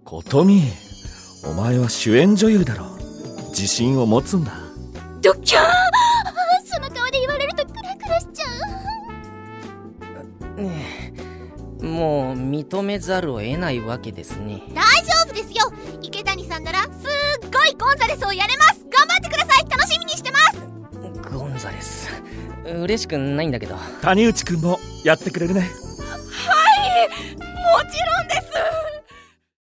琴美、お前は主演女優だろ。自信を持つんだ。 ドッキャー、その顔で言われるとクラクラしちゃう。ねえ、もう認めざるを得ないわけですね。 大丈夫ですよ。池谷さんならすっごいゴンザレスをやれます。頑張ってください。楽しみにしてます。 ゴンザレス、嬉しくないんだけど。 谷内くんもやってくれるね。 はい、もちろんです。